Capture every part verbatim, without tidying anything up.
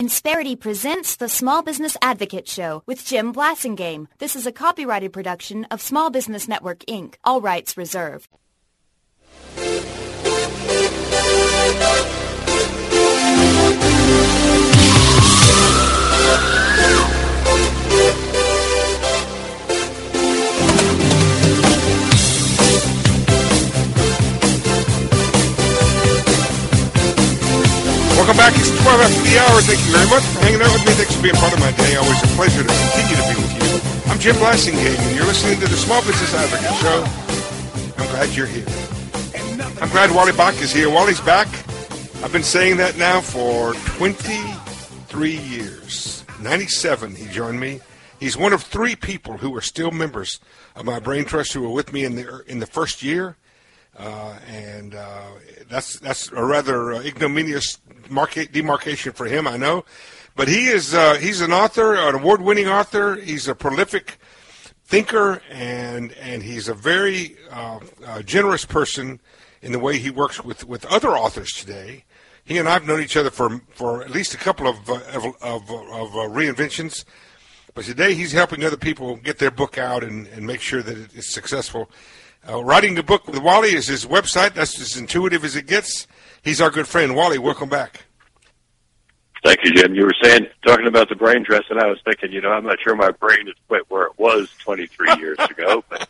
Insperity presents the Small Business Advocate Show with Jim Blasingame. This is a copyrighted production of Small Business Network, Incorporated. All rights reserved. Welcome back. It's twelve after the hour. Thank you very much for hanging out with me. Thanks for being part of my day. Always a pleasure to continue to be with you. I'm Jim Blasingame, and you're listening to the Small Business Advocate Show. I'm glad you're here. I'm glad Wally Bach is here. Wally's back. I've been saying that now for twenty-three years. ninety-seven, he joined me. He's one of three people who are still members of my Brain Trust who were with me in the in the first year. Uh, and uh, that's that's a rather uh, ignominious market demarcation for him, I know. But he is uh, he's an author, an award-winning author. He's a prolific thinker, and and he's a very uh, uh, generous person in the way he works with, with other authors today. He and I have known each other for for at least a couple of uh, of, of, of uh, reinventions. But today he's helping other people get their book out and, and make sure that it's successful. Uh, writing the book with Wally is his website. That's as intuitive as it gets. He's our good friend. Wally, welcome back. Thank you, Jim. You were saying, talking about the brain trust, and I was thinking, you know, I'm not sure my brain is quite where it was twenty-three years ago. But.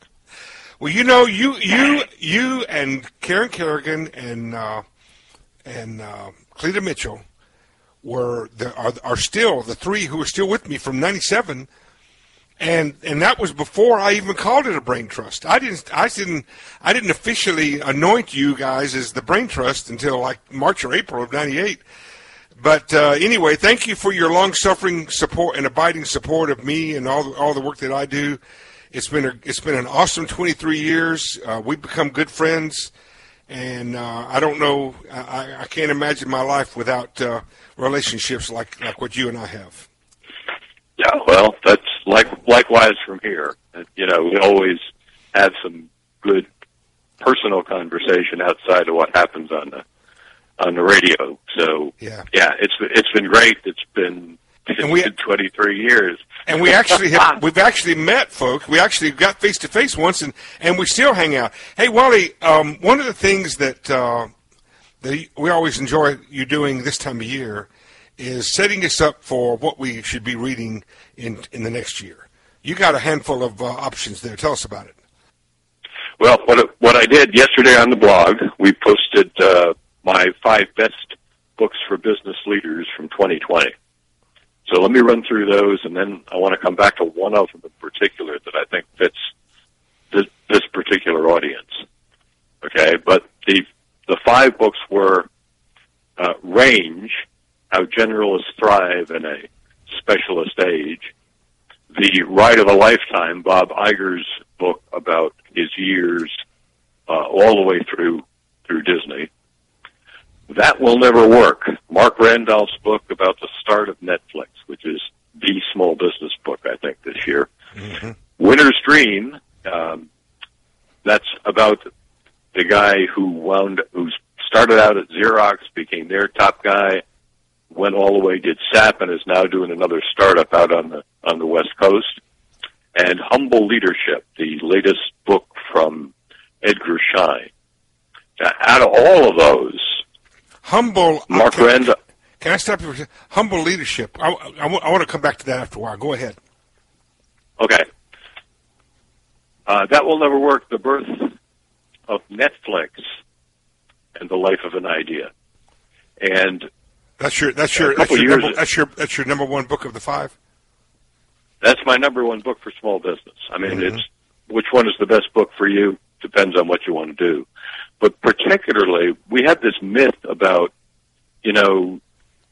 Well, you know, you you you and Karen Kerrigan and uh, and uh, Cleta Mitchell were the, are are still the three who are still with me from ninety-seven. And and that was before I even called it a brain trust. I didn't I didn't I didn't officially anoint you guys as the brain trust until like March or April of ninety-eight. But uh, anyway, thank you for your long-suffering support and abiding support of me and all the, all the work that I do. It's been a, it's been an awesome twenty-three years. Uh, we've become good friends, and uh, I don't know I, I can't imagine my life without uh, relationships like like what you and I have. Yeah, well, that's like likewise from here. You know, we always have some good personal conversation outside of what happens on the on the radio. So, yeah, yeah, it's it's been great. It's been it's and we, been twenty-three years, and we actually have we've actually met, folks. We actually got face to face once, and, and we still hang out. Hey, Wally, um, one of the things that uh, that we always enjoy you doing this time of year is setting us up for what we should be reading in in the next year. You got a handful of uh, options there. Tell us about it. Well, what what I did yesterday on the blog, we posted uh, my five best books for business leaders from twenty twenty. So let me run through those, and then I want to come back to one of them in particular that I think fits this, this particular audience. Okay, but the the five books were uh, Range, How Generalists Thrive in a Specialist Age, The Ride of a Lifetime, Bob Iger's book about his years uh, all the way through through Disney. That Will Never Work, Mark Randolph's book about the start of Netflix, which is the small business book, I think, this year. Mm-hmm. Winner's Dream, um, that's about the guy who wound, who started out at Xerox, became their top guy, went all the way, did S A P, and is now doing another startup out on the on the West Coast. And Humble Leadership, the latest book from Edgar Schein. Now, out of all of those, Humble, Mark can, Randolph. Can I stop you for Humble Leadership? I, I, I want to come back to that after a while. Go ahead. Okay. Uh, That Will Never Work, The Birth of Netflix and the Life of an Idea. And That's your that's your that's your, number, that's your that's your number one book of the five. That's my number one book for small business. I mean, mm-hmm. it's which one is the best book for you depends on what you want to do. But particularly, we have this myth about, you know,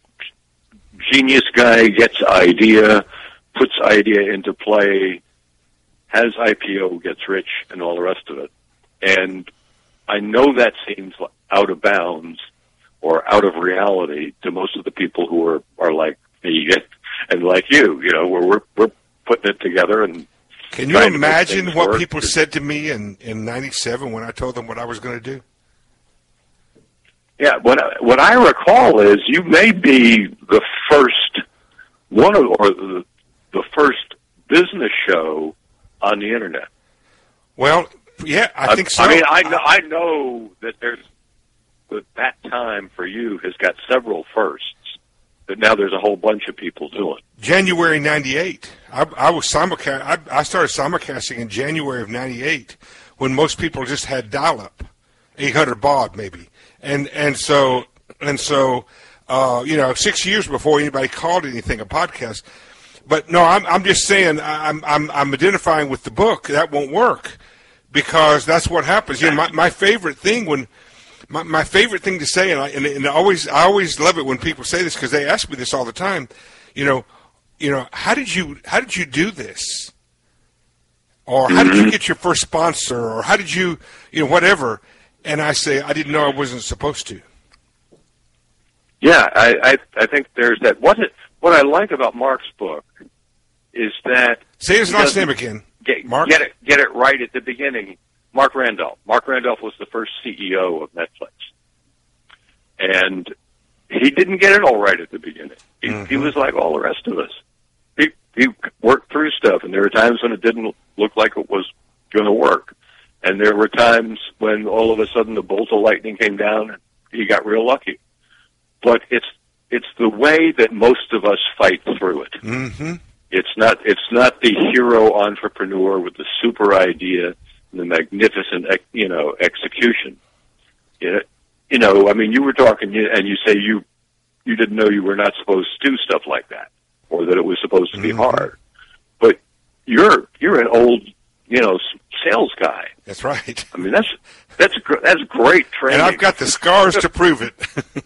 genius guy gets idea, puts idea into play, has I P O, gets rich, and all the rest of it. And I know that seems out of bounds or out of reality to most of the people who are, are like me and like you, you know, where we're, we're putting it together. And can you imagine what work. people said to me in, in ninety-seven when I told them what I was going to do? Yeah, what I, what I recall is you may be the first one of, or the, the first business show on the internet. Well, yeah, I, I think so. I mean, I know, I know that there's that that time for you has got several firsts that now there's a whole bunch of people doing. January ninety-eight. I, I was simulcast. I, I started simulcasting in January of ninety-eight when most people just had dial-up, eight hundred baud maybe, and and so and so uh, you know, six years before anybody called anything a podcast. But no, I'm I'm just saying I'm I'm I'm identifying with the book. That won't work because that's what happens. You know, my my favorite thing when my my favorite thing to say, and I and, and I always I always love it when people say this because they ask me this all the time. You know, you know, how did you how did you do this? Or how did you get your first sponsor? Or how did you you know whatever? And I say I didn't know I wasn't supposed to. Yeah, I I, I think there's that. What it, what I like about Mark's book is that say his last name again. Get, Mark? Get it, get it right at the beginning. Mark Randolph. Mark Randolph was the first C E O of Netflix, and he didn't get it all right at the beginning. He, mm-hmm. he was like all the rest of us. He he worked through stuff, and there were times when it didn't look like it was going to work, and there were times when all of a sudden the bolt of lightning came down, and he got real lucky. But it's it's the way that most of us fight through it. Mm-hmm. It's not it's not the hero entrepreneur with the super idea and the magnificent you know execution. You know, you know, I mean, you were talking and you say you you didn't know you were not supposed to do stuff like that, or that it was supposed to be mm-hmm. hard. But you're you're an old you know sales guy. That's right. I mean, that's that's that's great training, and I've got the scars to prove it.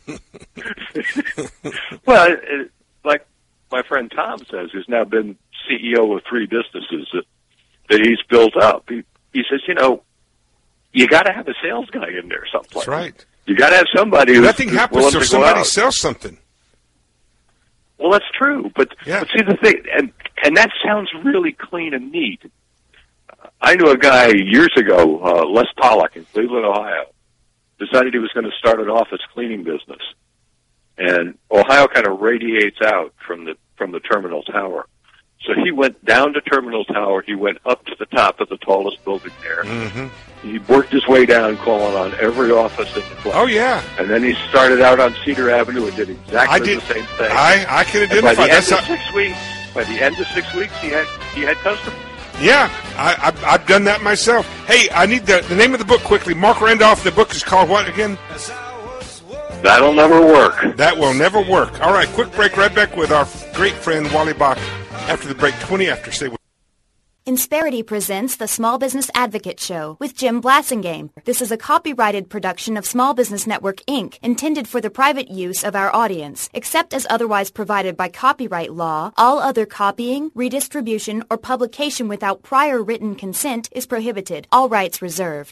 Well, it, like my friend Tom says, who's now been C E O of three businesses that, that he's built up, he, he says, you know, you got to have a sales guy in there someplace. That's right. You got to have somebody who's nothing who's happens if somebody sells something. Well, that's true, but, yeah. but see the thing, and and that sounds really clean and neat. I knew a guy years ago, uh, Les Pollock in Cleveland, Ohio, decided he was going to start an office cleaning business. And Ohio kind of radiates out from the from the Terminal Tower. So he went down to Terminal Tower. He went up to the top of the tallest building there. Mm-hmm. He worked his way down, calling on every office in the place. Oh, yeah. And then he started out on Cedar Avenue and did exactly I did, the same thing. I, I can identify. And by the That's end of how, six weeks, by the end of six weeks, he had he had customers. Yeah, I, I've, I've done that myself. Hey, I need the, the name of the book quickly. Mark Randolph, the book is called what again? That'll never work. That will never work. All right, quick break right back with our great friend Wally Bach. After the break, twenty after. Stay with Insperity presents the Small Business Advocate Show with Jim Blassingame. This is a copyrighted production of Small Business Network, Incorporated, intended for the private use of our audience. Except as otherwise provided by copyright law, all other copying, redistribution, or publication without prior written consent is prohibited. All rights reserved.